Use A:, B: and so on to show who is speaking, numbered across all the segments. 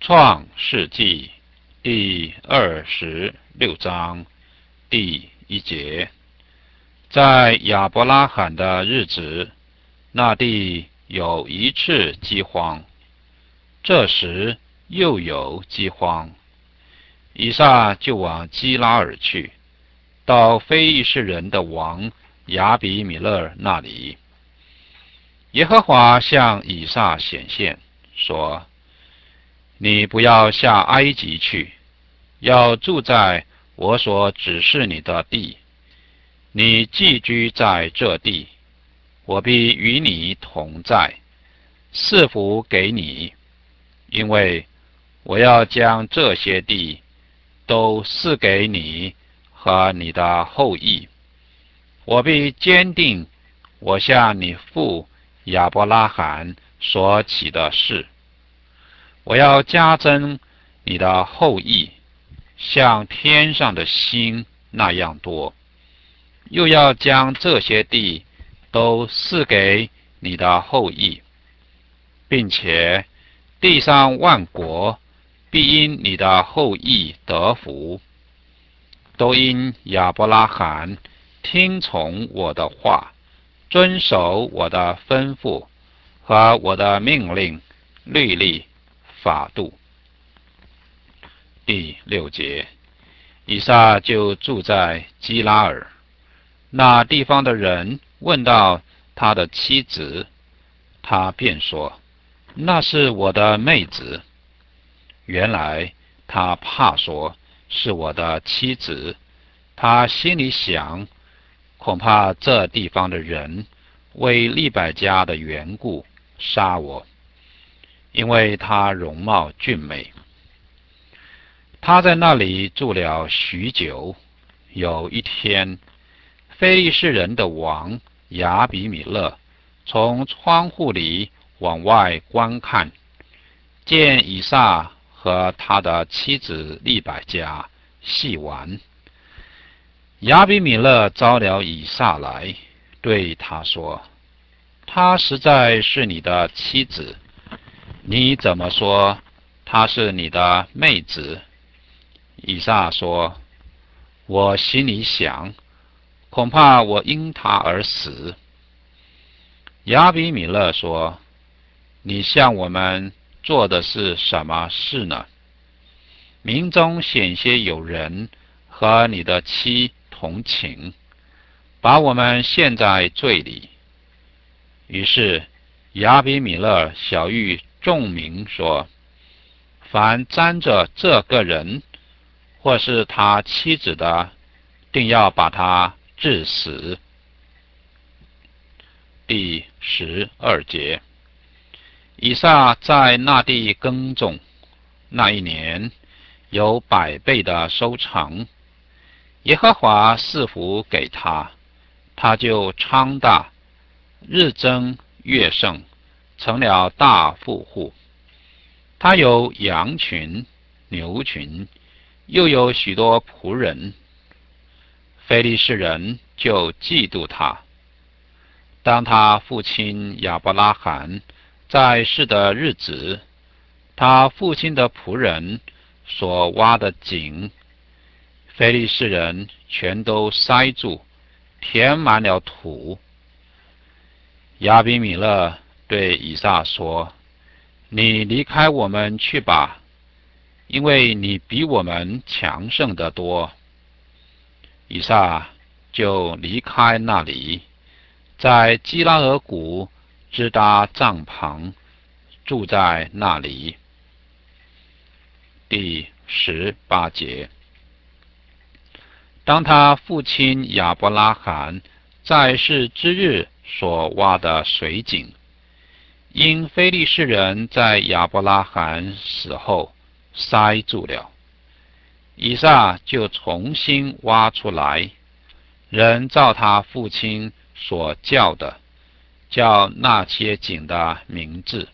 A: 创世纪第26章第1节，在亚伯拉罕的日子，那地有一次饥荒，这时又有饥荒，以撒就往基拉尔去，到非利士人的王亚比米勒那里。耶和华向以撒显现，说：你不要下埃及去，要住在我所指示你的地。你寄居在这地，我必与你同在，赐福给你，因为我要将这些地都赐给你和你的后裔。我必坚定我向你父亚伯拉罕所起的誓。我要加增你的后裔，像天上的星那样多，又要将这些地都赐给你的后裔，并且地上万国必因你的后裔得福，都因亚伯拉罕听从我的话，遵守我的吩咐和我的命令、律例、法度。第6节，以撒就住在基拉尔。那地方的人问到他的妻子，他便说：那是我的妹子。原来他怕说是我的妻子，他心里想，恐怕这地方的人为利百加的缘故杀我，因为她容貌俊美。他在那里住了许久。有一天，非利士人的王亚比米勒从窗户里往外观看，见以撒和他的妻子利百加戏玩。亚比米勒招了以撒来，对他说：她实在是你的妻子，你怎么说她是你的妹子？以撒说：我心里想，恐怕我因她而死。亚比米勒说：你向我们做的是什么事呢？民中险些有人和你的妻同寝，把我们陷在罪里。于是亚比米勒晓谕众民说：凡沾着这个人或是他妻子的，定要把他治死。第12节，以撒在那地耕种，那一年有100倍的收成。耶和华赐福给他，他就昌大，日增月盛，成了大富户。他有羊群、牛群，又有许多仆人。非利士人就嫉妒他。当他父亲亚伯拉罕在世的日子，他父亲的仆人所挖的井，非利士人全都塞住，填满了土。亚比米勒对以撒说：你离开我们去吧，因为你比我们强盛得多。以撒就离开那里，在基拉尔谷支搭帐篷，住在那里。第18节，当他父亲亚伯拉罕在世之日所挖的水井，因非利士人在亚伯拉罕死后塞住了，以撒就重新挖出来，人照他父亲所叫的，叫那些井的名字。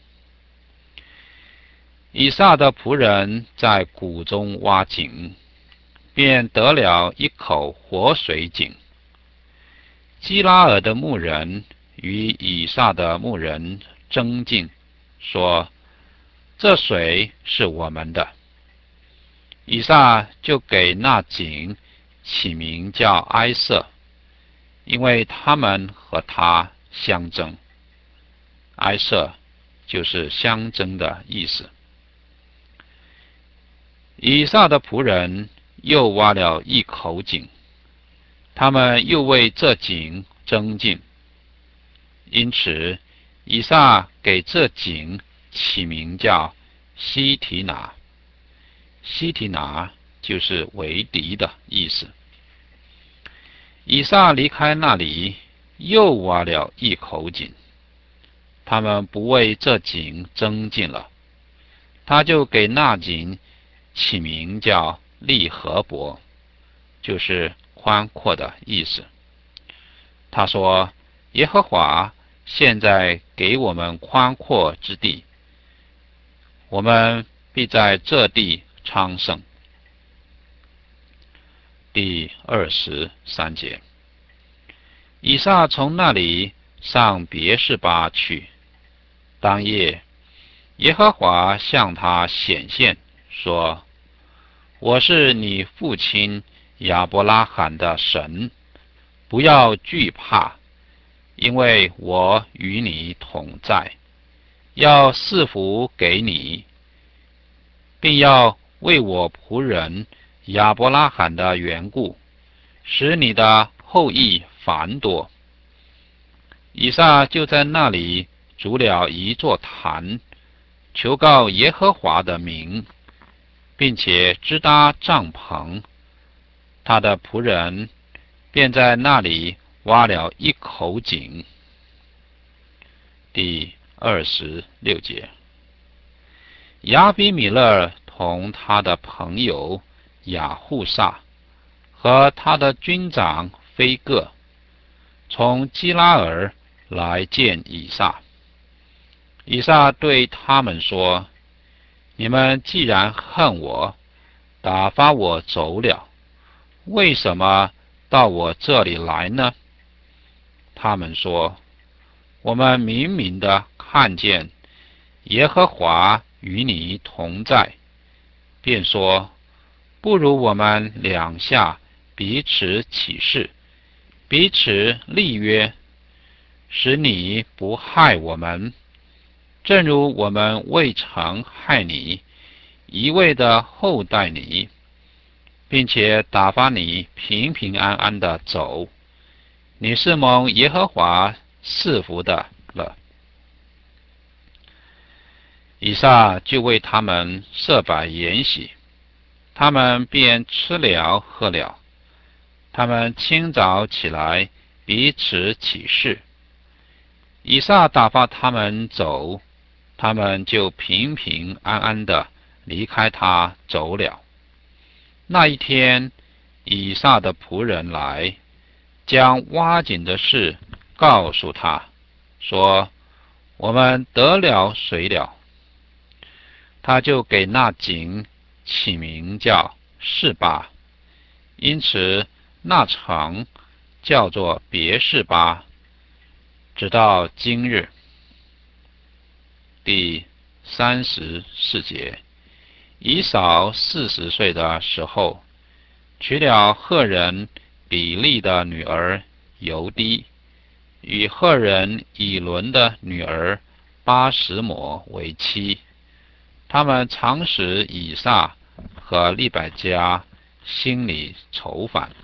A: 以撒的仆人在谷中挖井，便得了一口活水井。基拉尔的牧人与以撒的牧人争竞，说： 这水是我们的。以撒就给那井起名叫埃瑟，因为他们和他相争。埃瑟就是相争的意思。以撒的仆人又挖了一口井，他们又为这井争竞，因此以撒给这井起名叫西提拿。西提拿就是为敌的意思。以撒离开那里，又挖了一口井，他们不为这井争竞了，他就给那井起名叫利和伯，就是宽阔的意思。他说：耶和华现在给我们宽阔之地，我们必在这地昌盛。第23节，以撒从那里上别是巴去。当夜，耶和华向他显现，说：我是你父亲亚伯拉罕的神，不要惧怕，因为我与你同在，要赐福给你，并要为我仆人亚伯拉罕的缘故，使你的后裔繁多。以撒就在那里筑了一座坛，求告耶和华的名，并且支搭帐篷。他的仆人便在那里挖了一口井。第26节，亚比米勒同他的朋友亚户撒和他的军长非各从基拉尔来见以撒。以撒对他们说：你们既然恨我，打发我走了，为什么到我这里来呢？他们说：我们明明的看见耶和华与你同在，便说：不如我们两下彼此起誓，彼此立约，使你不害我们，正如我们未曾害你，一味的厚待你，并且打发你平平安安的走。你是蒙耶和华赐福的了。以撒就为他们设摆筵席，他们便吃了喝了。他们清早起来，彼此起誓。以撒打发他们走，他们就平平安安的离开他走了。那一天，以撒的仆人来，将挖井的事告诉他，说：我们得了水了。他就给那井起名叫示巴，因此那城叫做别是巴，直到今日。第34节，以扫40岁的时候，娶了赫人比利的女儿犹低，与赫人以伦的女儿巴什抹为妻。他们常使以撒和利百加心里愁烦。